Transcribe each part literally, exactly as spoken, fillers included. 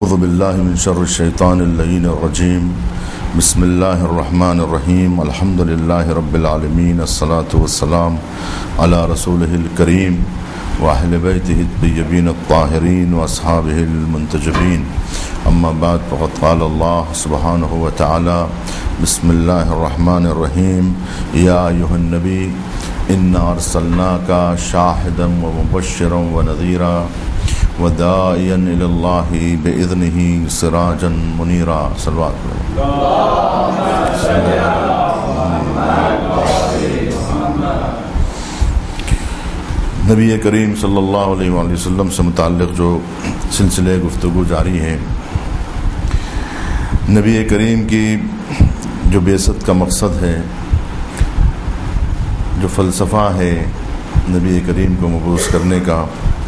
اعوذ باللہ من شر الشیطان اللعین الرجیم بسم اللہ الرحمن الرحیم الحمد للہ رب العالمین الصلاة والسلام علی رسولہ الکریم واہل بیتہ الطیبین الطاہرین واصحابہ المنتجبین اما بعد فقد قال اللہ سبحانہ وتعالی بسم اللہ الرحمن الرحیم یا ایہا النبی انا ارسلناک شاہدا ومبشرا ونذیرا وداعیا الی اللہ باذنہ سراجا منیرا صلوات نبی کریم صلی اللہ علیہ وآلہ وسلم سے متعلق جو سلسلے گفتگو جاری ہے، نبی کریم کی جو بعثت کا مقصد ہے، جو فلسفہ ہے نبی کریم کو مبعوث کرنے کا،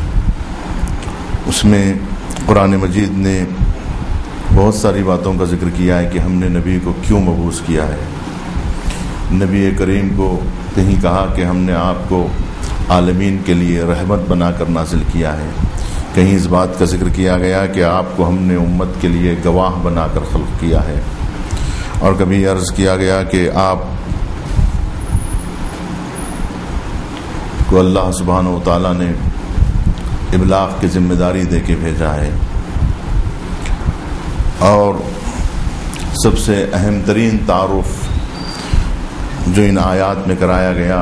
اس میں قرآن مجید نے بہت ساری باتوں کا ذکر کیا ہے کہ ہم نے نبی کو کیوں مبعوث کیا ہے۔ نبی کریم کو کہیں کہا کہ ہم نے آپ کو عالمین کے لیے رحمت بنا کر نازل کیا ہے، کہیں اس بات کا ذکر کیا گیا کہ آپ کو ہم نے امت کے لیے گواہ بنا کر خلق کیا ہے، اور کبھی عرض کیا گیا کہ آپ کو اللہ سبحانہ و تعالیٰ نے ابلاغ کی ذمہ داری دے کے بھیجا ہے۔ اور سب سے اہم ترین تعارف جو ان آیات میں کرایا گیا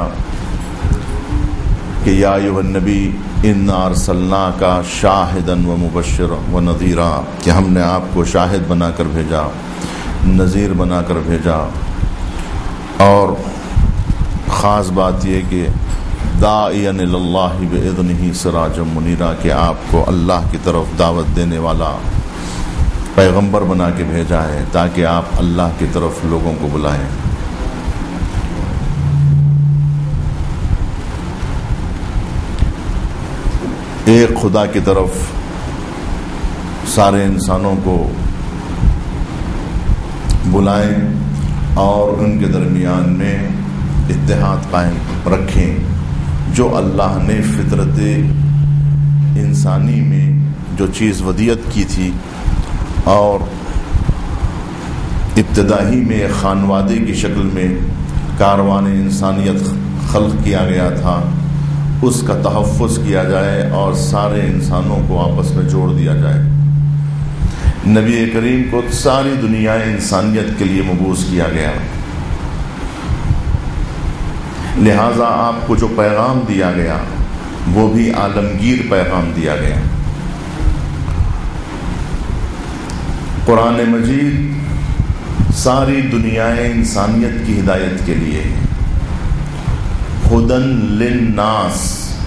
کہ یا ایھا النبی انا ارسلناک شاہدا ومبشرا ونذیرا، کہ ہم نے آپ کو شاہد بنا کر بھیجا، نذیر بنا کر بھیجا، اور خاص بات یہ کہ داعیا الی اللہ باذنہ سراجا منیرا، کہ آپ کو اللہ کی طرف دعوت دینے والا پیغمبر بنا کے بھیجا ہے تاکہ آپ اللہ کی طرف لوگوں کو بلائیں۔ ایک خدا کی طرف سارے انسانوں کو بلائیں اور ان کے درمیان میں اتحاد قائم رکھیں، جو اللہ نے فطرت انسانی میں جو چیز ودیت کی تھی اور ابتدائی میں خانوادے کی شکل میں کاروان انسانیت خلق کیا گیا تھا، اس کا تحفظ کیا جائے اور سارے انسانوں کو آپس میں جوڑ دیا جائے۔ نبی کریم کو ساری دنیا انسانیت کے لیے مبعوث کیا گیا، لہذا آپ کو جو پیغام دیا گیا وہ بھی عالمگیر پیغام دیا گیا۔ قرآن مجید ساری دنیا انسانیت کی ہدایت کے لیے ہے، ہدی للناس،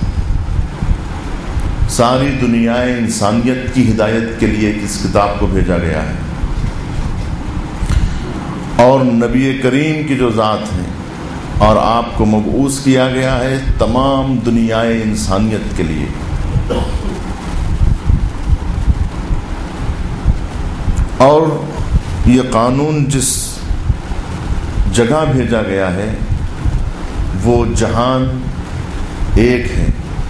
ساری دنیا انسانیت کی ہدایت کے لیے اس کتاب کو بھیجا گیا ہے۔ اور نبی کریم کی جو ذات ہے اور آپ کو مبعوث کیا گیا ہے تمام دنیا انسانیت کے لیے۔ اور یہ قانون جس جگہ بھیجا گیا ہے وہ جہان ایک ہے۔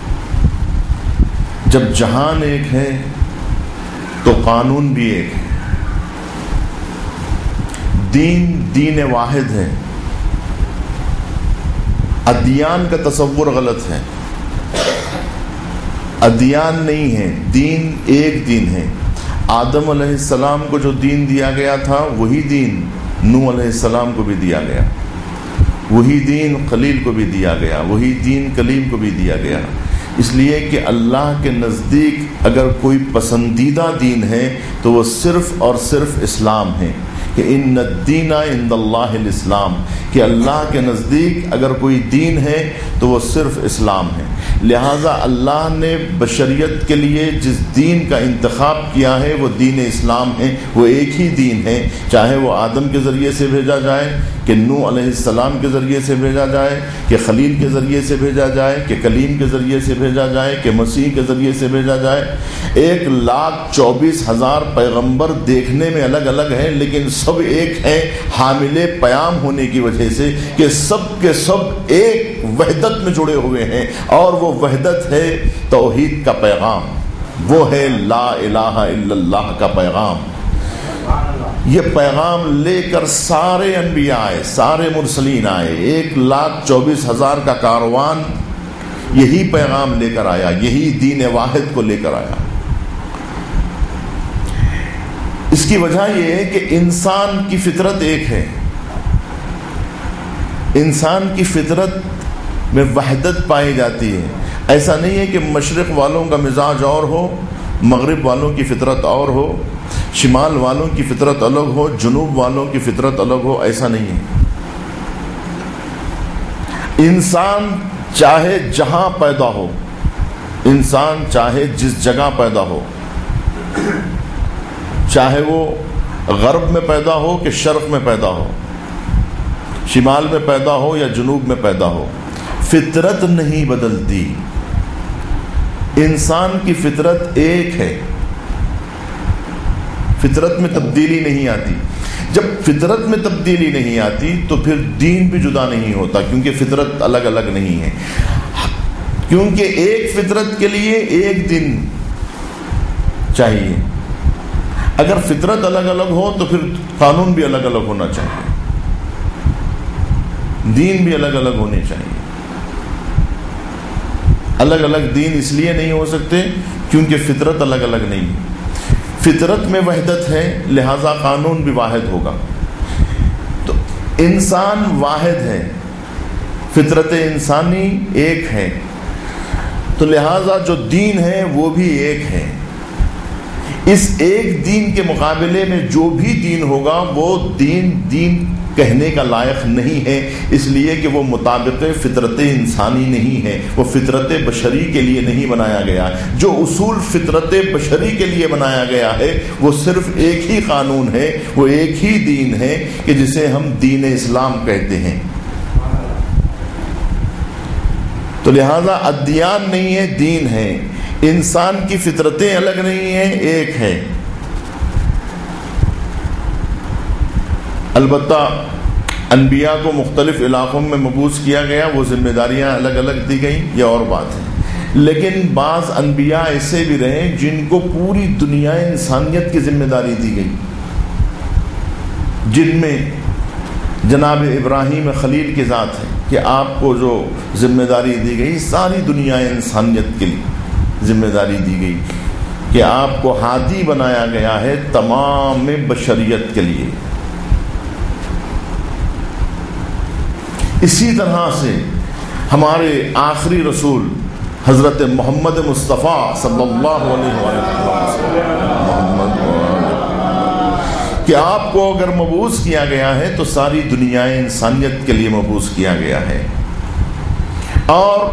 جب جہان ایک ہے تو قانون بھی ایک ہے۔ دین دین واحد ہے، ادیان کا تصور غلط ہے، ادیان نہیں ہے، دین ایک دین ہے۔ آدم علیہ السلام کو جو دین دیا گیا تھا وہی دین نوح علیہ السلام کو بھی دیا گیا، وہی دین خلیل کو بھی دیا گیا، وہی دین کلیم کو بھی دیا گیا۔ اس لیے کہ اللہ کے نزدیک اگر کوئی پسندیدہ دین ہے تو وہ صرف اور صرف اسلام ہے، کہ ان الدین عند اللہ الاسلام، کہ اللہ کے نزدیک اگر کوئی دین ہے تو وہ صرف اسلام ہے۔ لہٰذا اللہ نے بشریت کے لیے جس دین کا انتخاب کیا ہے وہ دین اسلام ہے، وہ ایک ہی دین ہے، چاہے وہ آدم کے ذریعے سے بھیجا جائے، کہ نوح علیہ السلام کے ذریعے سے بھیجا جائے، کہ خلیل کے ذریعے سے بھیجا جائے، کہ کلیم کے ذریعے سے بھیجا جائے، کہ مسیح کے ذریعے سے بھیجا جائے۔ ایک لاکھ چوبیس ہزار پیغمبر دیکھنے میں الگ الگ ہیں لیکن سب ایک ہیں، حامل پیام ہونے کی وجہ سے کہ سب کے سب ایک وحدت میں جڑے ہوئے ہیں، اور وہ وحدت ہے توحید کا پیغام۔ وہ ہے لا الہ الا اللہ کا پیغام۔ یہ پیغام لے کر سارے انبیاء آئے، سارے مرسلین آئے، ایک لاکھ چوبیس ہزار کا کاروان یہی پیغام لے کر آیا، یہی دین واحد کو لے کر آیا۔ اس کی وجہ یہ ہے کہ انسان کی فطرت ایک ہے، انسان کی فطرت میں وحدت پائی جاتی ہے۔ ایسا نہیں ہے کہ مشرق والوں کا مزاج اور ہو، مغرب والوں کی فطرت اور ہو، شمال والوں کی فطرت الگ ہو، جنوب والوں کی فطرت الگ ہو، ایسا نہیں ہے۔ انسان چاہے جہاں پیدا ہو، انسان چاہے جس جگہ پیدا ہو، چاہے وہ غرب میں پیدا ہو کہ شرق میں پیدا ہو، شمال میں پیدا ہو یا جنوب میں پیدا ہو، فطرت نہیں بدلتی۔ انسان کی فطرت ایک ہے، فطرت میں تبدیلی نہیں آتی۔ جب فطرت میں تبدیلی نہیں آتی تو پھر دین بھی جدا نہیں ہوتا، کیونکہ فطرت الگ الگ نہیں ہے۔ کیونکہ ایک فطرت کے لیے ایک دن چاہیے، اگر فطرت الگ الگ ہو تو پھر قانون بھی الگ الگ ہونا چاہیے، دین بھی الگ الگ ہونے چاہیے۔ الگ الگ دین اس لیے نہیں ہو سکتے کیونکہ فطرت الگ الگ نہیں ہے۔ فطرت میں وحدت ہے، لہذا قانون بھی واحد ہوگا۔ تو انسان واحد ہے، فطرت انسانی ایک ہے، تو لہذا جو دین ہے وہ بھی ایک ہے۔ اس ایک دین کے مقابلے میں جو بھی دین ہوگا وہ دین دین کہنے کا لائق نہیں ہے، اس لیے کہ وہ مطابق فطرت انسانی نہیں ہے، وہ فطرت بشری کے لیے نہیں بنایا گیا۔ جو اصول فطرت بشری کے لیے بنایا گیا ہے وہ صرف ایک ہی قانون ہے، وہ ایک ہی دین ہے کہ جسے ہم دین اسلام کہتے ہیں۔ تو لہذا ادیان نہیں ہے، دین ہے۔ انسان کی فطرتیں الگ نہیں ہیں، ایک ہے۔ البتہ انبیاء کو مختلف علاقوں میں مبعوث کیا گیا، وہ ذمہ داریاں الگ الگ دی گئیں، یہ اور بات ہے۔ لیکن بعض انبیاء ایسے بھی رہے جن کو پوری دنیا انسانیت کی ذمہ داری دی گئی، جن میں جناب ابراہیم خلیل کی ذات ہے کہ آپ کو جو ذمہ داری دی گئی ساری دنیا انسانیت کے لیے ذمہ داری دی گئی کہ آپ کو ہادی بنایا گیا ہے تمام بشریت کے لیے۔ اسی طرح سے ہمارے آخری رسول حضرت محمد مصطفیٰ صلی اللہ علیہ وسلم کہ آپ کو اگر مبعوث کیا گیا ہے تو ساری دنیا انسانیت کے لیے مبعوث کیا گیا ہے، اور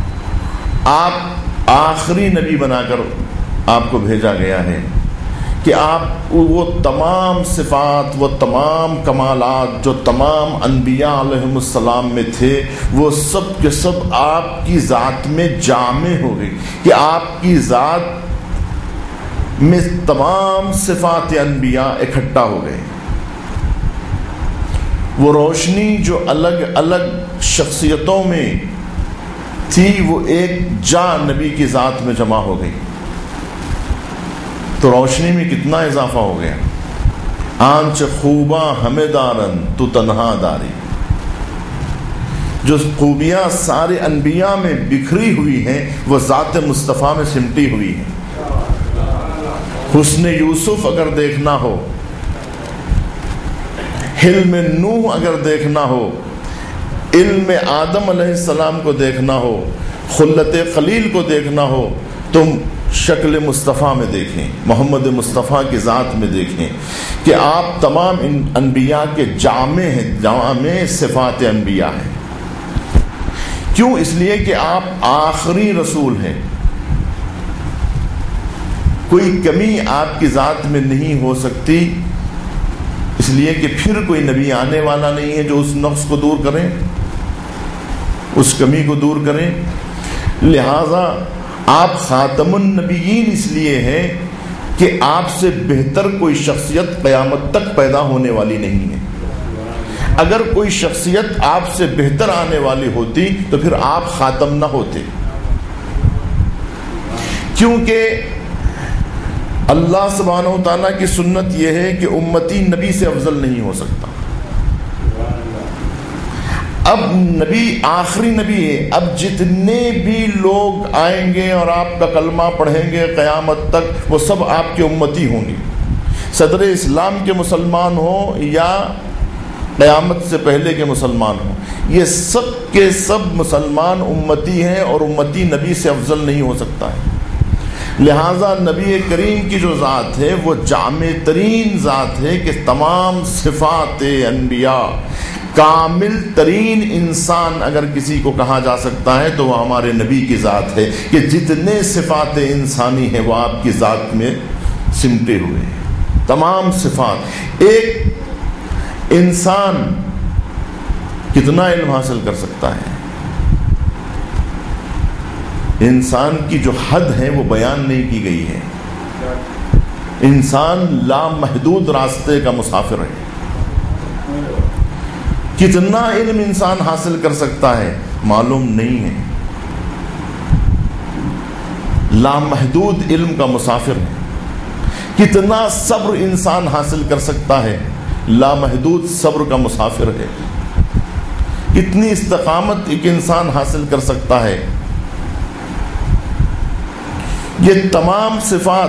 آپ آخری نبی بنا کر آپ کو بھیجا گیا ہے کہ آپ وہ تمام صفات، وہ تمام کمالات جو تمام انبیاء علیہ السلام میں تھے وہ سب کے سب آپ کی ذات میں جامع ہو گئی، کہ آپ کی ذات میں تمام صفات انبیاء اکٹھا ہو گئے۔ وہ روشنی جو الگ الگ شخصیتوں میں تھی وہ ایک جا نبی کی ذات میں جمع ہو گئی، تو روشنی میں کتنا اضافہ ہو گیا۔ آنچ خوباں ہمیں دارن تو تنہا داری، جو خوبیاں سارے انبیاء میں بکھری ہوئی ہیں وہ ذات مصطفیٰ میں سمٹی ہوئی ہیں۔ حسن یوسف اگر دیکھنا ہو، حلم نوح اگر دیکھنا ہو، علم آدم علیہ السلام کو دیکھنا ہو، خلت خلیل کو دیکھنا ہو، تم شکل مصطفیٰ میں دیکھیں، محمد مصطفیٰ کی ذات میں دیکھیں کہ آپ تمام ان انبیاء کے جامع ہیں، جامع صفات انبیاء ہیں۔ کیوں؟ اس لیے کہ آپ آخری رسول ہیں، کوئی کمی آپ کی ذات میں نہیں ہو سکتی، اس لیے کہ پھر کوئی نبی آنے والا نہیں ہے جو اس نقص کو دور کریں، اس کمی کو دور کریں۔ لہذا آپ خاتم النبیین اس لیے ہیں کہ آپ سے بہتر کوئی شخصیت قیامت تک پیدا ہونے والی نہیں ہے۔ اگر کوئی شخصیت آپ سے بہتر آنے والی ہوتی تو پھر آپ خاتم نہ ہوتے، کیونکہ اللہ سبحانہ و تعالیٰ کی سنت یہ ہے کہ امتی نبی سے افضل نہیں ہو سکتا. اب نبی آخری نبی ہے. اب جتنے بھی لوگ آئیں گے اور آپ کا کلمہ پڑھیں گے قیامت تک وہ سب آپ کے امتی ہوں گے. صدر اسلام کے مسلمان ہوں یا قیامت سے پہلے کے مسلمان ہوں, یہ سب کے سب مسلمان امتی ہیں اور امتی نبی سے افضل نہیں ہو سکتا ہے. لہٰذا نبی کریم کی جو ذات ہے وہ جامع ترین ذات ہے کہ تمام صفات انبیاء, کامل ترین انسان اگر کسی کو کہا جا سکتا ہے تو وہ ہمارے نبی کی ذات ہے کہ جتنے صفات انسانی ہیں وہ آپ کی ذات میں سمٹے ہوئے ہیں. تمام صفات. ایک انسان کتنا علم حاصل کر سکتا ہے؟ انسان کی جو حد ہے وہ بیان نہیں کی گئی ہے. انسان لامحدود راستے کا مسافر ہے. کتنا علم انسان حاصل کر سکتا ہے معلوم نہیں ہے. لامحدود علم کا مسافر ہے. کتنا صبر انسان حاصل کر سکتا ہے, لامحدود صبر کا مسافر ہے. کتنی استقامت ایک انسان حاصل کر سکتا ہے. یہ تمام صفات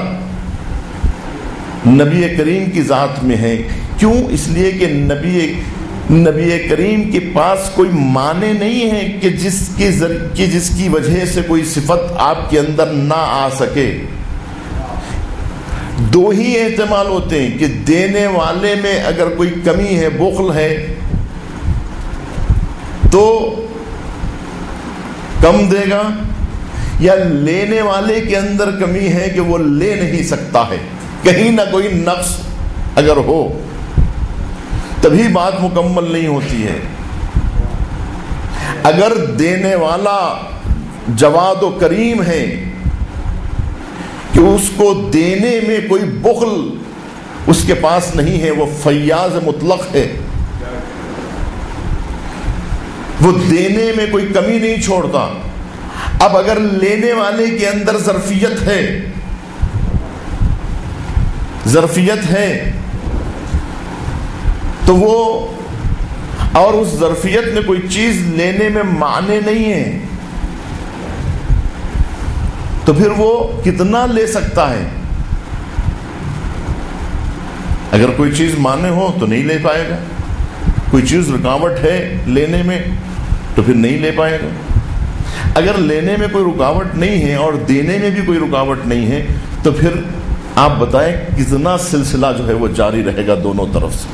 نبی کریم کی ذات میں ہے. کیوں؟ اس لیے کہ نبی نبی کریم کے پاس کوئی معنی نہیں ہے کہ جس کی کہ جس کی وجہ سے کوئی صفت آپ کے اندر نہ آ سکے. دو ہی احتمال ہوتے ہیں کہ دینے والے میں اگر کوئی کمی ہے, بخل ہے, تو کم دے گا, یا لینے والے کے اندر کمی ہے کہ وہ لے نہیں سکتا ہے, کہیں نہ کوئی نقص اگر ہو تبھی بات مکمل نہیں ہوتی ہے. اگر دینے والا جواد و کریم ہے کہ اس کو دینے میں کوئی بخل اس کے پاس نہیں ہے, وہ فیاض مطلق ہے, وہ دینے میں کوئی کمی نہیں چھوڑتا. اب اگر لینے والے کے اندر ظرفیت ہے ظرفیت ہے تو وہ, اور اس ظرفیت میں کوئی چیز لینے میں معنی نہیں ہے, تو پھر وہ کتنا لے سکتا ہے؟ اگر کوئی چیز معنی ہو تو نہیں لے پائے گا, کوئی چیز رکاوٹ ہے لینے میں تو پھر نہیں لے پائے گا. اگر لینے میں کوئی رکاوٹ نہیں ہے اور دینے میں بھی کوئی رکاوٹ نہیں ہے تو پھر آپ بتائیں کتنا سلسلہ جو ہے وہ جاری رہے گا دونوں طرف سے.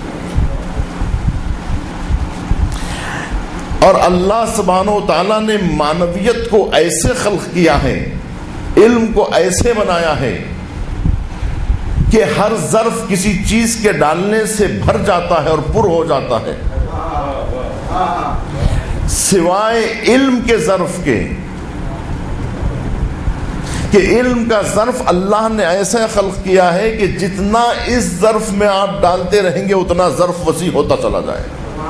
اور اللہ سبحانہ و تعالیٰ نے معنویت کو ایسے خلق کیا ہے, علم کو ایسے بنایا ہے کہ ہر ظرف کسی چیز کے ڈالنے سے بھر جاتا ہے اور پر ہو جاتا ہے, سوائے علم کے ظرف کے, کہ علم کا ظرف اللہ نے ایسا خلق کیا ہے کہ جتنا اس ظرف میں آپ ڈالتے رہیں گے اتنا ظرف وسیع ہوتا چلا جائے.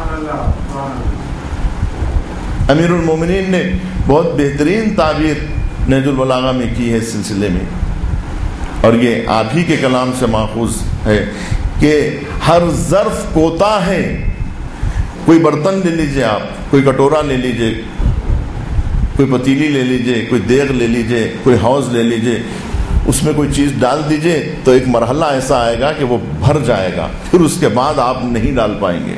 امیر المومنین نے بہت بہترین تعبیر نہج البلاغہ میں کی ہے اس سلسلے میں, اور یہ آپ ہی کے کلام سے ماخوذ ہے کہ ہر ظرف کوتا ہے. کوئی برتن لے لیجئے, آپ کوئی کٹورا لے لیجئے, کوئی پتیلی لے لیجئے, کوئی دیگ لے لیجئے, کوئی حوض لے لیجئے, اس میں کوئی چیز ڈال دیجئے تو ایک مرحلہ ایسا آئے گا کہ وہ بھر جائے گا, پھر اس کے بعد آپ نہیں ڈال پائیں گے.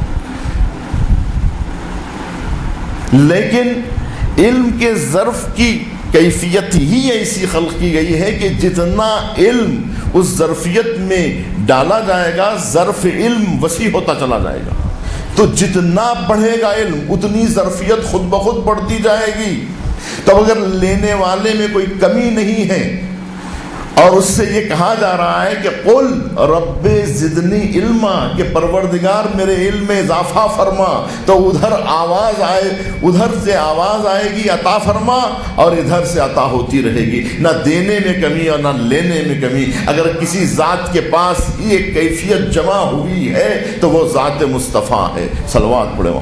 لیکن علم کے ظرف کی کیفیت ہی ایسی خلق کی گئی ہے کہ جتنا علم اس ظرفیت میں ڈالا جائے گا ظرف علم وسیع ہوتا چلا جائے گا. تو جتنا بڑھے گا علم اتنی ظرفیت خود بخود بڑھتی جائے گی. تو اگر لینے والے میں کوئی کمی نہیں ہے اور اس سے یہ کہا جا رہا ہے کہ قل رب زدنی علما, کہ پروردگار میرے علم میں اضافہ فرما, تو ادھر آواز آئے ادھر سے آواز آئے گی عطا فرما, اور ادھر سے عطا ہوتی رہے گی, نہ دینے میں کمی اور نہ لینے میں کمی. اگر کسی ذات کے پاس یہ کیفیت جمع ہوئی ہے تو وہ ذات مصطفیٰ ہے. صلوات پڑھے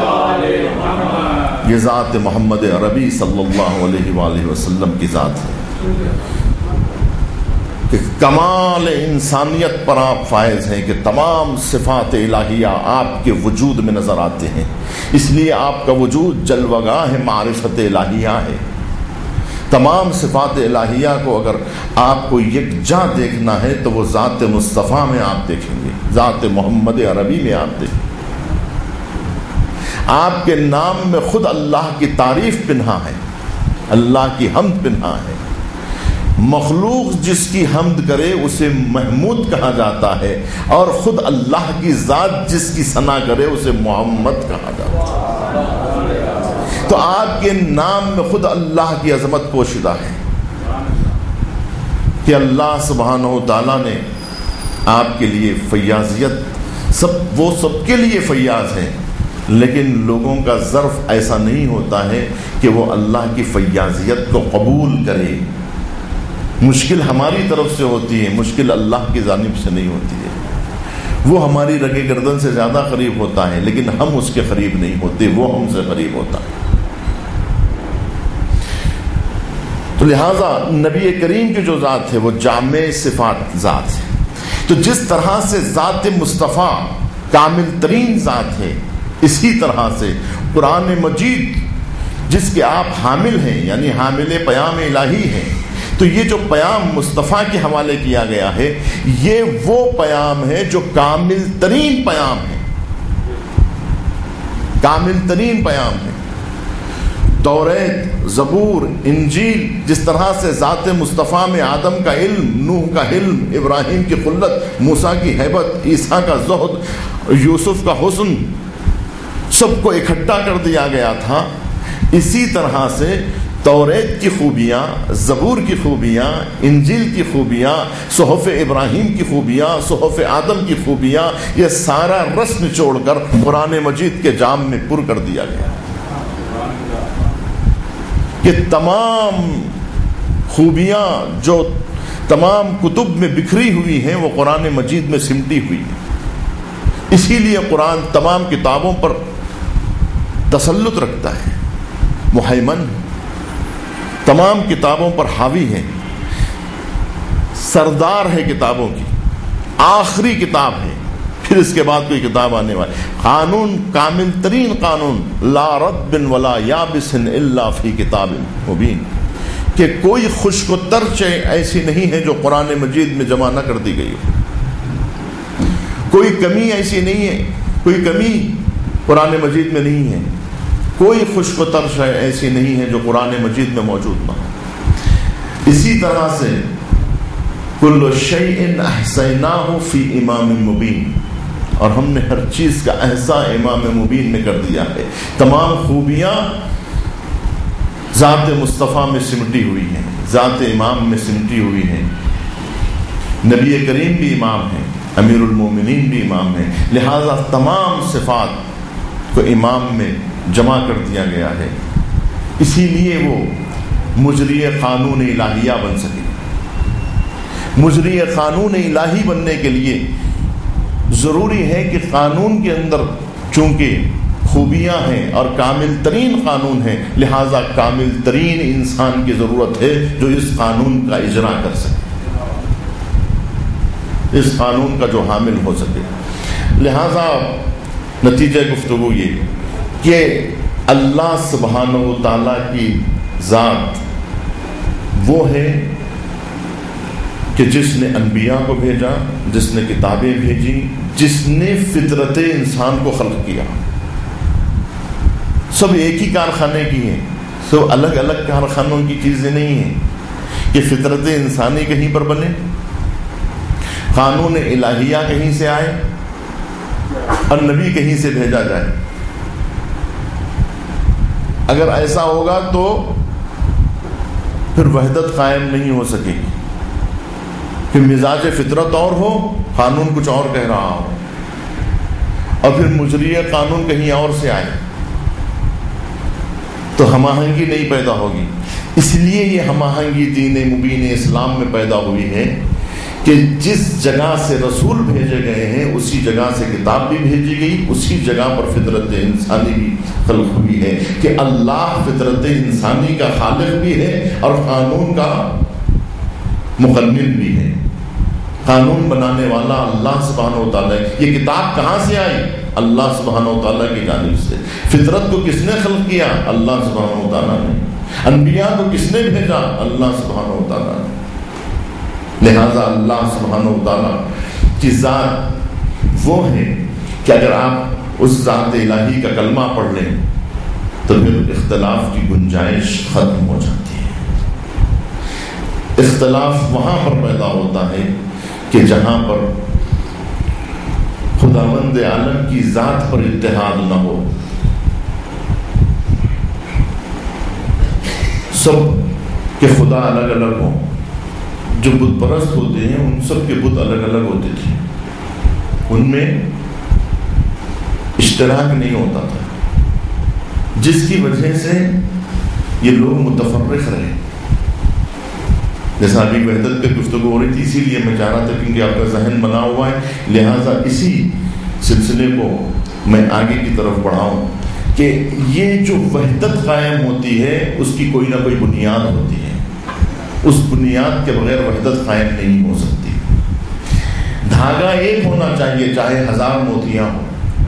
یہ ذات محمد عربی صلی اللہ علیہ وآلہ وسلم کی ذات ہے. کہ کمال انسانیت پر آپ فائز ہیں کہ تمام صفات الہیہ آپ کے وجود میں نظر آتے ہیں. اس لیے آپ کا وجود جلوگاہ معرفت الہیہ ہے. تمام صفات الہیہ کو اگر آپ کو یکجا دیکھنا ہے تو وہ ذات مصطفیٰ میں آپ دیکھیں گے, ذات محمد عربی میں آپ دیکھیں گے. آپ کے نام میں خود اللہ کی تعریف پنہا ہے, اللہ کی حمد پنہا ہے. مخلوق جس کی حمد کرے اسے محمود کہا جاتا ہے, اور خود اللہ کی ذات جس کی ثنا کرے اسے محمد کہا جاتا ہے. تو آپ کے نام میں خود اللہ کی عظمت پوشیدہ ہے کہ اللہ سبحانہ و تعالیٰ نے آپ کے لیے فیاضیت, سب وہ سب کے لیے فیاض ہیں, لیکن لوگوں کا ظرف ایسا نہیں ہوتا ہے کہ وہ اللہ کی فیاضیت کو قبول کرے. مشکل ہماری طرف سے ہوتی ہے, مشکل اللہ کی جانب سے نہیں ہوتی ہے. وہ ہماری رگے گردن سے زیادہ قریب ہوتا ہے, لیکن ہم اس کے قریب نہیں ہوتے, وہ ہم سے قریب ہوتا ہے. تو لہٰذا نبی کریم کی جو ذات ہے وہ جامع صفات ذات ہے. تو جس طرح سے ذات مصطفیٰ کامل ترین ذات ہے, اسی طرح سے قرآن مجید جس کے آپ حامل ہیں, یعنی حامل پیام الہی ہیں, تو یہ جو پیام مصطفیٰ کے حوالے کیا گیا ہے یہ وہ پیام ہے جو کامل ترین پیام ہے, کامل ترین پیام ہے. توریت, زبور, انجیل جس طرح سے ذات مصطفیٰ میں آدم کا علم, نوح کا علم, ابراہیم کی خلت, موسیٰ کی ہیبت, عیسیٰ کا زہد, یوسف کا حسن سب کو اکٹھا کر دیا گیا تھا, اسی طرح سے توریت کی خوبیاں, زبور کی خوبیاں, انجیل کی خوبیاں, صحف ابراہیم کی خوبیاں, صحف آدم کی خوبیاں, یہ سارا رس نچوڑ کر قرآن مجید کے جام میں پر کر دیا گیا. کہ تمام خوبیاں جو تمام کتب میں بکھری ہوئی ہیں وہ قرآن مجید میں سمٹی ہوئی ہیں. اسی لیے قرآن تمام کتابوں پر تسلط رکھتا ہے, مہیمن, تمام کتابوں پر حاوی ہے, سردار ہے کتابوں کی, آخری کتاب ہے, پھر اس کے بعد کوئی کتاب آنے والی. قانون, کامل ترین قانون, لا رد ولا یابس الا فی کتاب مبین, کہ کوئی خشک و تر شے ایسی نہیں ہے جو قرآن مجید میں جمع نہ کر دی گئی ہو. کوئی کمی ایسی نہیں ہے, کوئی کمی قرآن مجید میں نہیں ہے, کوئی خشک و تر شے ایسی نہیں ہے جو قرآن مجید میں موجود نہ ہو. اسی طرح سے کل شیء احصیناہ فی امام مبین, اور ہم نے ہر چیز کا احصاء امام مبین میں کر دیا ہے. تمام خوبیاں ذات مصطفیٰ میں سمٹی ہوئی ہیں, ذات امام میں سمٹی ہوئی ہیں. نبی کریم بھی امام ہیں, امیر المومنین بھی امام ہیں, لہذا تمام صفات کو امام میں جمع کر دیا گیا ہے. اسی لیے وہ مجری قانون الہیہ بن سکے. مجری قانون الہی بننے کے لیے ضروری ہے کہ قانون کے اندر چونکہ خوبیاں ہیں اور کامل ترین قانون ہے, لہذا کامل ترین انسان کی ضرورت ہے جو اس قانون کا اجرا کر سکے, اس قانون کا جو حامل ہو سکے. لہذا نتیجہ گفتگو یہ کہ اللہ سبحانہ و تعالیٰ کی ذات وہ ہے کہ جس نے انبیاء کو بھیجا, جس نے کتابیں بھیجی, جس نے فطرت انسان کو خلق کیا. سب ایک ہی کارخانے کی ہیں, سب الگ الگ کارخانوں کی چیزیں نہیں ہیں کہ فطرت انسانی کہیں پر بنے, قانون الہیہ کہیں سے آئے اور نبی کہیں سے بھیجا جائے. اگر ایسا ہوگا تو پھر وحدت قائم نہیں ہو سکے گی, کہ مزاج فطرت اور ہو, قانون کچھ اور کہہ رہا ہو, اور پھر مجری قانون کہیں اور سے آئے تو ہم آہنگی نہیں پیدا ہوگی. اس لیے یہ ہم آہنگی دین مبین اسلام میں پیدا ہوئی ہے کہ جس جگہ سے رسول بھیجے گئے ہیں اسی جگہ سے کتاب بھی بھیجی گئی, اسی جگہ پر فطرت انسانی بھی خلق ہوئی ہے کہ اللہ فطرت انسانی کا خالق بھی ہے اور قانون کا مقنن بھی ہے، قانون بنانے والا اللہ سبحانہ و تعالیٰ۔ یہ کتاب کہاں سے آئی؟ اللہ سبحانہ و تعالیٰ کی جانب سے۔ فطرت کو کس نے خلق کیا؟ اللہ سبحانہ و تعالیٰ نے۔ انبیاء کو کس نے بھیجا؟ اللہ سبحانہ و تعالیٰ نے۔ لہذا اللہ سبحانہ و تعالیٰ کی ذات وہ ہے کہ اگر آپ اس ذات الہی کا کلمہ پڑھ لیں تو پھر اختلاف کی گنجائش ختم ہو جاتی ہے۔ اختلاف وہاں پر پیدا ہوتا ہے کہ جہاں پر خداوند عالم کی ذات پر اتحاد نہ ہو، سب کے خدا الگ الگ ہوں۔ جو بت پرست ہوتے ہیں ان سب کے بت الگ الگ ہوتے تھے، ان میں اشتراک نہیں ہوتا تھا، جس کی وجہ سے یہ لوگ متفرق رہے۔ جیسا ابھی وحدت پہ گفتگو ہو رہی تھی، اسی لیے میں چاہ رہا تھا کیونکہ آپ کا ذہن بنا ہوا ہے، لہٰذا اسی سلسلے کو میں آگے کی طرف بڑھاؤں کہ یہ جو وحدت قائم ہوتی ہے اس کی کوئی نہ کوئی بنیاد ہوتی ہے، اس بنیاد کے بغیر وحدت قائم نہیں ہو سکتی۔ دھاگا ایک ہونا چاہیے، چاہے ہزار موتیاں ہوں۔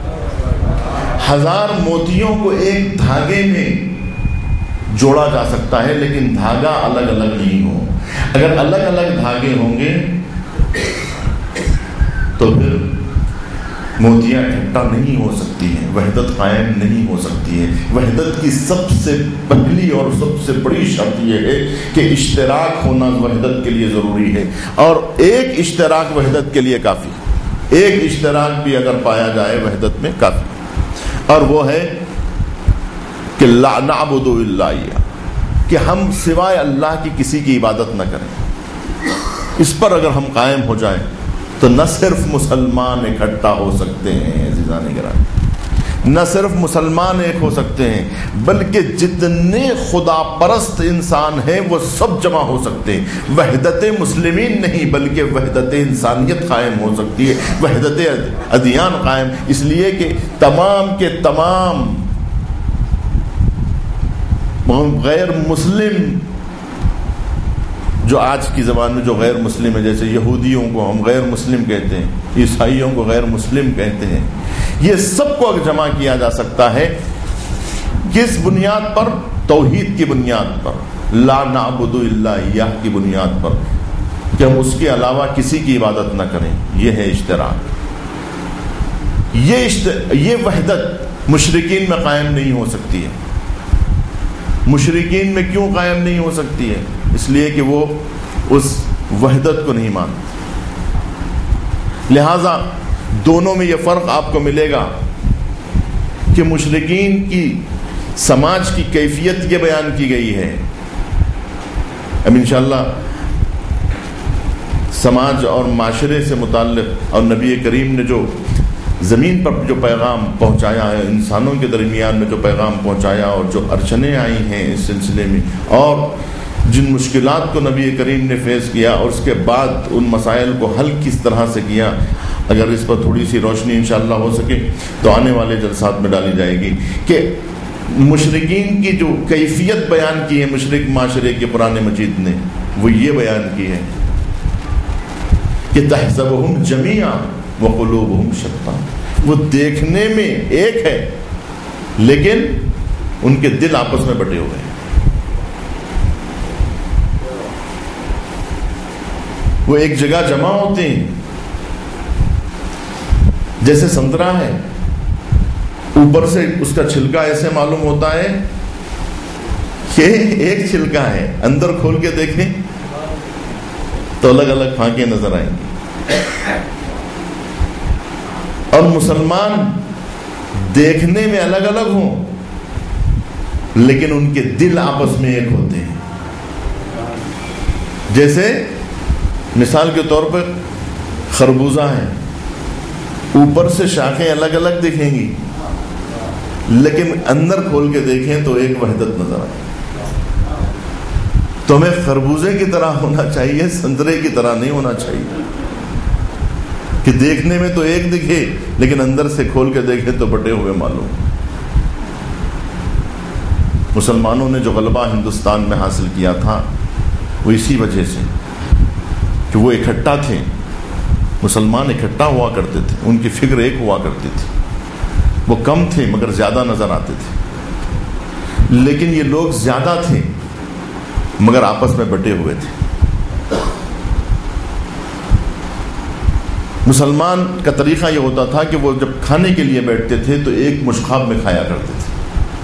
ہزار موتیوں کو ایک دھاگے میں جوڑا جا سکتا ہے، لیکن دھاگا الگ الگ نہیں ہو۔ اگر الگ الگ دھاگے ہوں گے تو پھر موتیاں اکٹھا نہیں ہو سکتی ہیں، وحدت قائم نہیں ہو سکتی ہے۔ وحدت کی سب سے پہلی اور سب سے بڑی شرط یہ ہے کہ اشتراک ہونا وحدت کے لیے ضروری ہے، اور ایک اشتراک وحدت کے لیے کافی، ایک اشتراک بھی اگر پایا جائے وحدت میں کافی، اور وہ ہے کہ لا نعبد الا اياه، کہ ہم سوائے اللہ کی کسی کی عبادت نہ کریں۔ اس پر اگر ہم قائم ہو جائیں تو نہ صرف مسلمان اکٹھا ہو سکتے ہیں عزیزان گرامی، نہ صرف مسلمان ایک ہو سکتے ہیں، بلکہ جتنے خدا پرست انسان ہیں وہ سب جمع ہو سکتے ہیں۔ وحدت مسلمین نہیں بلکہ وحدت انسانیت قائم ہو سکتی ہے، وحدت ادیان قائم، اس لیے کہ تمام کے تمام غیر مسلم جو آج کی زبان میں جو غیر مسلم ہے، جیسے یہودیوں کو ہم غیر مسلم کہتے ہیں، عیسائیوں کو غیر مسلم کہتے ہیں، یہ سب کو اگر جمع کیا جا سکتا ہے کس بنیاد پر؟ توحید کی بنیاد پر، لا نعبد الا اياه کی بنیاد پر، کہ ہم اس کے علاوہ کسی کی عبادت نہ کریں۔ یہ ہے اشتراک۔ یہ اشتر... یہ وحدت مشرکین میں قائم نہیں ہو سکتی ہے۔ مشرکین میں کیوں قائم نہیں ہو سکتی ہے؟ اس لیے کہ وہ اس وحدت کو نہیں مانتے۔ لہذا دونوں میں یہ فرق آپ کو ملے گا کہ مشرکین کی سماج کی کیفیت یہ بیان کی گئی ہے۔ اب انشاءاللہ سماج اور معاشرے سے متعلق اور نبی کریم نے جو زمین پر جو پیغام پہنچایا ہے، انسانوں کے درمیان میں جو پیغام پہنچایا اور جو ارچنیں آئی ہیں اس سلسلے میں، اور جن مشکلات کو نبی کریم نے فیس کیا اور اس کے بعد ان مسائل کو حل کس طرح سے کیا، اگر اس پر تھوڑی سی روشنی انشاءاللہ ہو سکے تو آنے والے جلسات میں ڈالی جائے گی کہ مشرکین کی جو کیفیت بیان کی ہے مشرک معاشرے کے قرآن مجید نے، وہ یہ بیان کی ہے کہ تحسبہم جمیعا وقلوبہم شتیٰ، وہ دیکھنے میں ایک ہے لیکن ان کے دل آپس میں بٹے ہوئے ہیں۔ وہ ایک جگہ جمع ہوتے ہیں، جیسے سنترا ہے، اوپر سے اس کا چھلکا ایسے معلوم ہوتا ہے کہ ایک چھلکا ہے، اندر کھول کے دیکھیں تو الگ الگ پھانکیں نظر آئیں گی۔ اور مسلمان دیکھنے میں الگ الگ ہوں لیکن ان کے دل آپس میں ایک ہوتے ہیں۔ جیسے مثال کے طور پر خربوزہ ہے، اوپر سے شاخیں الگ الگ دکھیں گی لیکن اندر کھول کے دیکھیں تو ایک وحدت نظر آئے۔ تو ہمیں خربوزے کی طرح ہونا چاہیے، سنترے کی طرح نہیں ہونا چاہیے کہ دیکھنے میں تو ایک دکھے لیکن اندر سے کھول کے دیکھیں تو بٹے ہوئے معلوم۔ مسلمانوں نے جو غلبہ ہندوستان میں حاصل کیا تھا وہ اسی وجہ سے کہ وہ اکٹھا تھے، مسلمان اکٹھا ہوا کرتے تھے، ان کی فکر ایک ہوا کرتی تھی، وہ کم تھے مگر زیادہ نظر آتے تھے، لیکن یہ لوگ زیادہ تھے مگر آپس میں بٹے ہوئے تھے۔ مسلمان کا طریقہ یہ ہوتا تھا کہ وہ جب کھانے کے لیے بیٹھتے تھے تو ایک مشخاب میں کھایا کرتے تھے۔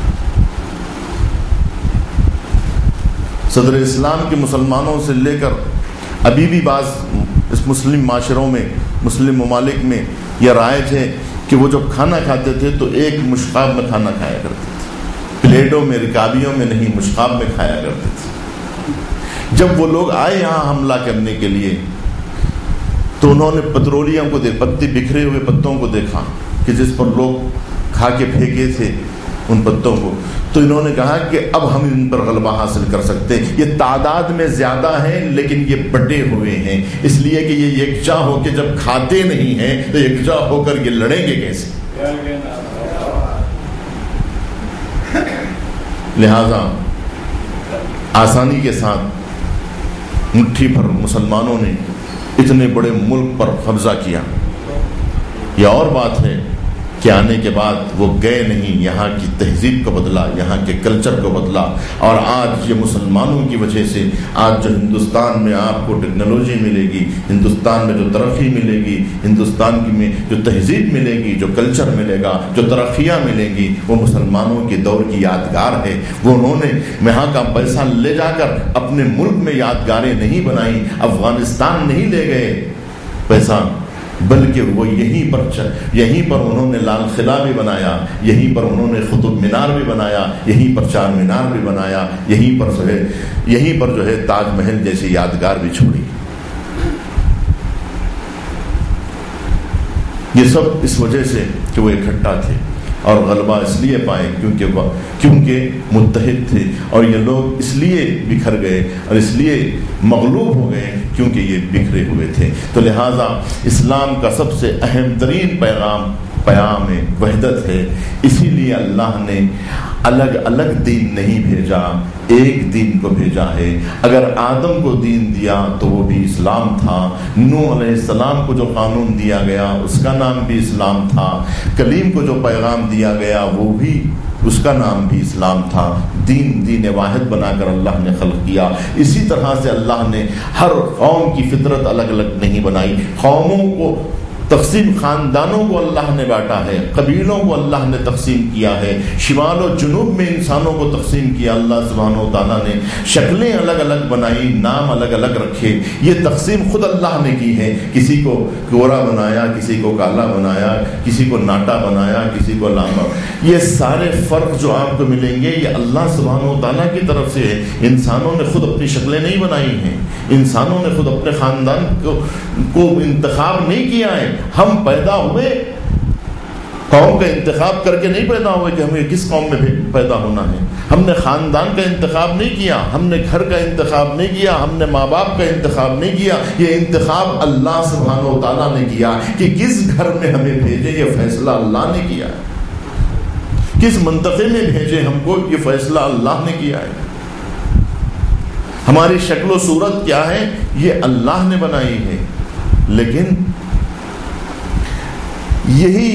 صدر اسلام کے مسلمانوں سے لے کر ابھی بھی بعض اس مسلم معاشروں میں، مسلم ممالک میں یہ رائج ہے کہ وہ جب کھانا کھاتے تھے تو ایک مشخاب میں کھانا کھایا کرتے تھے، پلیٹوں میں، رکابیوں میں نہیں، مشخاب میں کھایا کرتے تھے۔ جب وہ لوگ آئے یہاں حملہ کرنے کے لیے تو انہوں نے پترولیم کو دیکھ، پتے بکھرے ہوئے پتوں کو دیکھا کہ جس پر لوگ کھا کے پھینکے تھے ان پتوں کو، تو انہوں نے کہا کہ اب ہم ان پر غلبہ حاصل کر سکتے ہیں۔ یہ تعداد میں زیادہ ہیں لیکن یہ بٹے ہوئے ہیں، اس لیے کہ یہ یکجا ہو کے جب کھاتے نہیں ہیں تو یکجا ہو کر یہ لڑیں گے کیسے؟ لہذا آسانی کے ساتھ مٹھی بھر مسلمانوں نے اتنے بڑے ملک پر قبضہ کیا۔ یہ اور بات ہے کہ آنے کے بعد وہ گئے نہیں، یہاں کی تہذیب کو بدلا، یہاں کے کلچر کو بدلا، اور آج یہ مسلمانوں کی وجہ سے آج جو ہندوستان میں آپ کو ٹیکنالوجی ملے گی، ہندوستان میں جو ترقی ملے گی، ہندوستان کی میں جو تہذیب ملے گی، جو کلچر ملے گا، جو ترقیاں ملیں گی، وہ مسلمانوں کے دور کی یادگار ہے۔ وہ انہوں نے یہاں کا پیسہ لے جا کر اپنے ملک میں یادگاریں نہیں بنائیں، افغانستان نہیں لے گئے پیسہ، بلکہ وہ یہیں پر یہیں پر انہوں نے لال قلعہ بھی بنایا، یہیں پر انہوں نے قطب مینار بھی بنایا، یہیں پر چار مینار بھی بنایا، یہیں پر جو ہے یہیں پر جو ہے تاج محل جیسی یادگار بھی چھوڑی۔ یہ سب اس وجہ سے کہ وہ اکٹھا تھے اور غلبہ اس لیے پائے کیونکہ وہ کیونکہ متحد تھے، اور یہ لوگ اس لیے بکھر گئے اور اس لیے مغلوب ہو گئے کیونکہ یہ بکھرے ہوئے تھے۔ تو لہٰذا اسلام کا سب سے اہم ترین پیغام پیام وحدت ہے، اسی لیے اللہ نے الگ الگ دین نہیں بھیجا، ایک دین کو بھیجا ہے۔ اگر آدم کو دین دیا تو وہ بھی اسلام تھا، نوح علیہ السلام کو جو قانون دیا گیا اس کا نام بھی اسلام تھا، کلیم کو جو پیغام دیا گیا وہ بھی اس کا نام بھی اسلام تھا۔ دین دین واحد بنا کر اللہ نے خلق کیا۔ اسی طرح سے اللہ نے ہر قوم کی فطرت الگ الگ نہیں بنائی، قوموں کو تقسیم، خاندانوں کو اللہ نے بانٹا ہے، قبیلوں کو اللہ نے تقسیم کیا ہے، شمال و جنوب میں انسانوں کو تقسیم کیا اللہ سبحانہ و تعالیٰ نے، شکلیں الگ الگ بنائی، نام الگ الگ رکھے۔ یہ تقسیم خود اللہ نے کی ہے، کسی کو گورا بنایا، کسی کو کالا بنایا، کسی کو ناٹا بنایا، کسی کو لاما۔ یہ سارے فرق جو آپ کو ملیں گے یہ اللہ سبحانہ و تعالیٰ کی طرف سے ہے۔ انسانوں نے خود اپنی شکلیں نہیں بنائی ہیں، انسانوں نے خود اپنے خاندان کو, کو انتخاب نہیں کیا ہے۔ ہم پیدا ہوئے قوم کا انتخاب کر کے نہیں پیدا ہوئے کہ ہمیں کس قوم میں پیدا ہونا ہے، ہم نے خاندان کا انتخاب نہیں کیا، ہم نے گھر کا انتخاب نہیں کیا، ہم نے ماں باپ کا انتخاب نہیں کیا، یہ انتخاب اللہ سبحانہ و تعالیٰ نے کیا کہ کس گھر میں ہمیں بھیجے، یہ فیصلہ اللہ نے کیا ہے، کس منطقے میں بھیجے ہم کو، یہ فیصلہ اللہ نے کیا ہے۔ ہماری شکل و صورت کیا ہے یہ اللہ نے بنائی ہے، لیکن یہی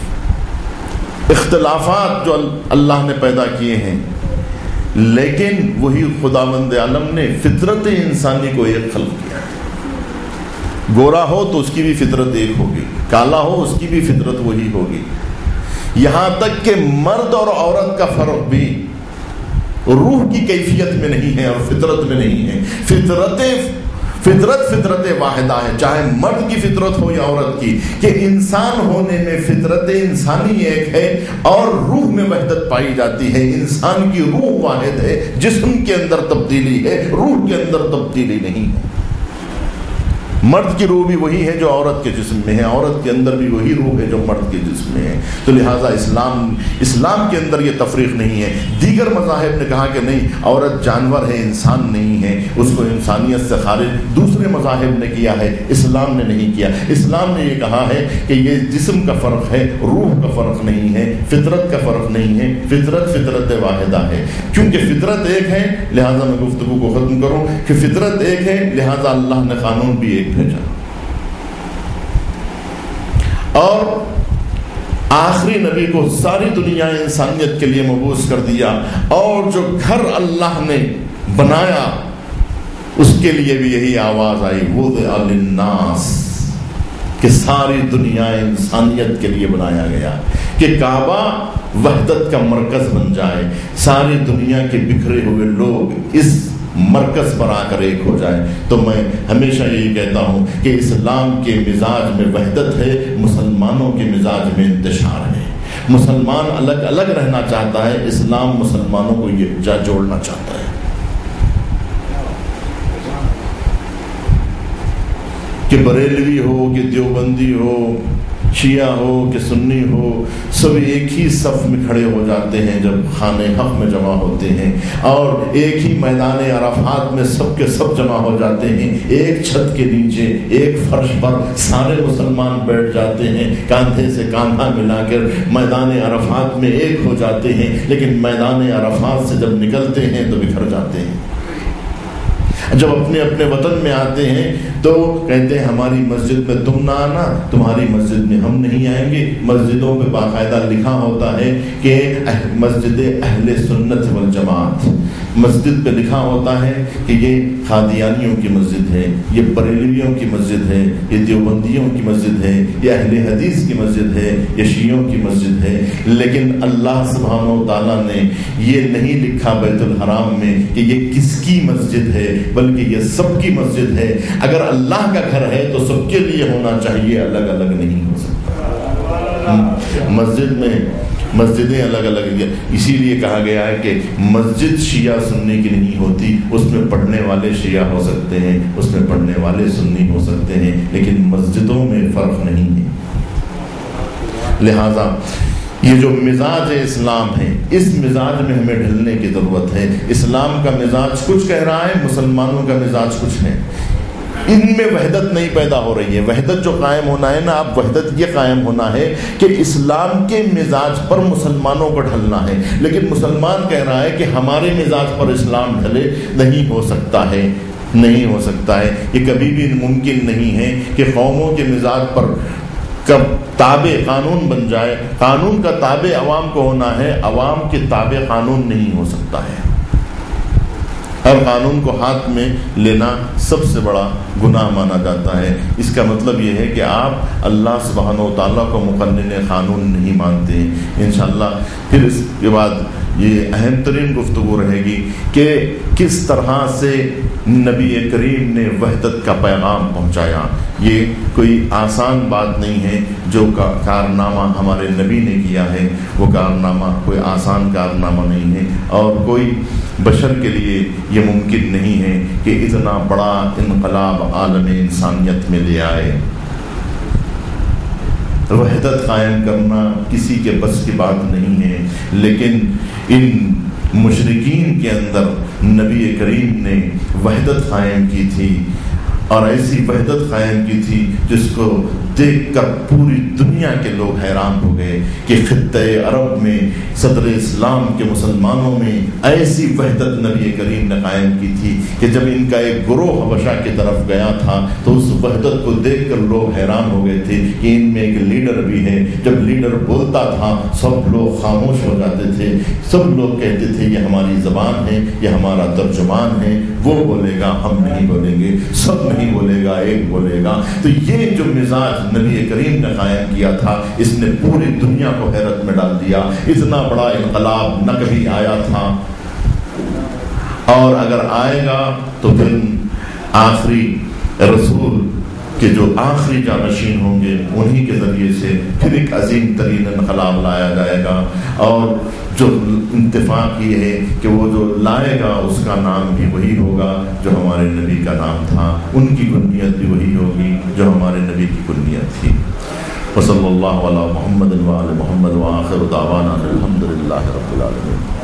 اختلافات جو اللہ نے پیدا کیے ہیں، لیکن وہی خداوند عالم نے فطرت انسانی کو ایک خلق کیا ہے۔ گورا ہو تو اس کی بھی فطرت ایک ہوگی، کالا ہو اس کی بھی فطرت وہی ہوگی، یہاں تک کہ مرد اور عورت کا فرق بھی روح کی کیفیت میں نہیں ہے اور فطرت میں نہیں ہے۔ فطرت فطرت فطرت واحدہ ہے، چاہے مرد کی فطرت ہو یا عورت کی، کہ انسان ہونے میں فطرت انسانی ایک ہے اور روح میں وحدت پائی جاتی ہے۔ انسان کی روح واحد ہے، جسم کے اندر تبدیلی ہے، روح کے اندر تبدیلی نہیں ہے۔ مرد کی روح بھی وہی ہے جو عورت کے جسم میں ہے، عورت کے اندر بھی وہی روح ہے جو مرد کے جسم میں ہے. تو لہٰذا اسلام اسلام کے اندر یہ تفریق نہیں ہے. دیگر مذاہب نے کہا کہ نہیں، عورت جانور ہے، انسان نہیں ہے، اس کو انسانیت سے خارج. دوسرے مذاہب نے کیا ہے، اسلام نے نہیں کیا. اسلام نے یہ کہا ہے کہ یہ جسم کا فرق ہے، روح کا فرق نہیں ہے، فطرت کا فرق نہیں ہے. فطرت فطرت واحدہ ہے. کیونکہ فطرت ایک ہے لہٰذا میں گفتگو کو ختم کروں کہ فطرت ایک ہے لہٰذا اللہ نے قانون بھی ایک بھیجا. اور آخری نبی کو ساری دنیا انسانیت کے لیے مبعوث کر دیا، اور جو گھر اللہ نے بنایا اس کے لیے بھی یہی آواز آئی، وضع للناس، کہ ساری دنیا انسانیت کے لیے بنایا گیا کہ کعبہ وحدت کا مرکز بن جائے، ساری دنیا کے بکھرے ہوئے لوگ اس مرکز پر آ کر ایک ہو جائے. تو میں ہمیشہ یہی کہتا ہوں کہ اسلام کے مزاج میں وحدت ہے، مسلمانوں کے مزاج میں انتشار ہے. مسلمان الگ الگ رہنا چاہتا ہے، اسلام مسلمانوں کو یہ جا جوڑنا چاہتا ہے کہ بریلوی ہو کہ دیوبندی ہو، شیعہ ہو کہ سنی ہو، سب ایک ہی صف میں کھڑے ہو جاتے ہیں جب خانہ حق میں جمع ہوتے ہیں، اور ایک ہی میدان عرفات میں سب کے سب جمع ہو جاتے ہیں. ایک چھت کے نیچے ایک فرش پر سارے مسلمان بیٹھ جاتے ہیں، کاندھے سے کاندھا ملا کر میدان عرفات میں ایک ہو جاتے ہیں. لیکن میدان عرفات سے جب نکلتے ہیں تو بکھر جاتے ہیں. جب اپنے اپنے وطن میں آتے ہیں تو کہتے ہیں ہماری مسجد میں تم نہ آنا، تمہاری مسجد میں ہم نہیں آئیں گے. مسجدوں پہ باقاعدہ لکھا ہوتا ہے کہ مسجد اہل سنت والجماعت، مسجد پہ لکھا ہوتا ہے کہ یہ قادیانیوں کی مسجد ہے، یہ بریلویوں کی مسجد ہے، یہ دیوبندیوں کی مسجد ہے، یہ اہل حدیث کی مسجد ہے، یہ شیعوں کی مسجد ہے. لیکن اللہ سبحانہ و تعالیٰ نے یہ نہیں لکھا بیت الحرام میں کہ یہ کس کی مسجد ہے، بلکہ یہ سب کی مسجد ہے. اگر اللہ کا گھر ہے تو سب کے لیے ہونا چاہیے، الگ الگ نہیں ہو سکتا. مسجد میں مسجدیں الگ الگ، اسی لیے کہا گیا ہے کہ مسجد شیعہ سنی کی نہیں ہوتی، اس میں پڑھنے والے شیعہ ہو سکتے ہیں، اس میں پڑھنے والے سنی ہو سکتے ہیں، لیکن مسجدوں میں فرق نہیں ہے. لہذا یہ جو مزاج اسلام ہے، اس مزاج میں ہمیں ڈھلنے کی ضرورت ہے. اسلام کا مزاج کچھ کہہ رہا ہے، مسلمانوں کا مزاج کچھ ہے. ان میں وحدت نہیں پیدا ہو رہی ہے. وحدت جو قائم ہونا ہے نا، اب وحدت یہ قائم ہونا ہے کہ اسلام کے مزاج پر مسلمانوں کو ڈھلنا ہے. لیکن مسلمان کہہ رہا ہے کہ ہمارے مزاج پر اسلام ڈھلے، نہیں ہو سکتا ہے، نہیں ہو سکتا ہے. یہ کبھی بھی ممکن نہیں ہے کہ قوموں کے مزاج پر کب تابع قانون بن جائے. قانون کا تابع عوام کو ہونا ہے، عوام کے تابع قانون نہیں ہو سکتا ہے. ہر قانون کو ہاتھ میں لینا سب سے بڑا گناہ مانا جاتا ہے. اس کا مطلب یہ ہے کہ آپ اللہ سبحانہ و تعالیٰ کو مقنن قانون نہیں مانتے. انشاءاللہ پھر اس کے بعد یہ اہم ترین گفتگو رہے گی کہ کس طرح سے نبی کریم نے وحدت کا پیغام پہنچایا. یہ کوئی آسان بات نہیں ہے جو کارنامہ ہمارے نبی نے کیا ہے، وہ کارنامہ کوئی آسان کارنامہ نہیں ہے، اور کوئی بشر کے لیے یہ ممکن نہیں ہے کہ اتنا بڑا انقلاب عالم انسانیت میں لے آئے. وحدت قائم کرنا کسی کے بس کی بات نہیں ہے، لیکن ان مشرکین کے اندر نبی کریم نے وحدت قائم کی تھی، اور ایسی وحدت قائم کی تھی جس کو دیکھ کر پوری دنیا کے لوگ حیران ہو گئے کہ خطۂ عرب میں صدر اسلام کے مسلمانوں میں ایسی وحدت نبی کریم نے قائم کی تھی کہ جب ان کا ایک گروہ حبشہ کی طرف گیا تھا تو اس وحدت کو دیکھ کر لوگ حیران ہو گئے تھے کہ ان میں ایک لیڈر بھی ہے. جب لیڈر بولتا تھا سب لوگ خاموش ہو جاتے تھے، سب لوگ کہتے تھے یہ ہماری زبان ہے، یہ ہمارا ترجمان ہے، وہ بولے گا ہم نہیں بولیں گے، سب نہیں بولے گا ایک بولے گا. تو یہ جو مزاج نبی کریم نے قائم کیا تھا اس نے پوری دنیا کو حیرت میں ڈال دیا. اتنا بڑا انقلاب نہ کبھی آیا تھا، اور اگر آئے گا تو پھر آخری رسول کہ جو آخری جانشین ہوں گے انہی کے ذریعے سے پھر ایک عظیم ترین انقلاب لایا جائے گا، اور جو اتفاق یہ ہے کہ وہ جو لائے گا اس کا نام بھی وہی ہوگا جو ہمارے نبی کا نام تھا، ان کی کنیت بھی وہی ہوگی جو ہمارے نبی کی کنیت تھی۔ وصلی اللہ علی محمد وعلی محمد وآخر دعوانا الحمد للہ رب العالمین۔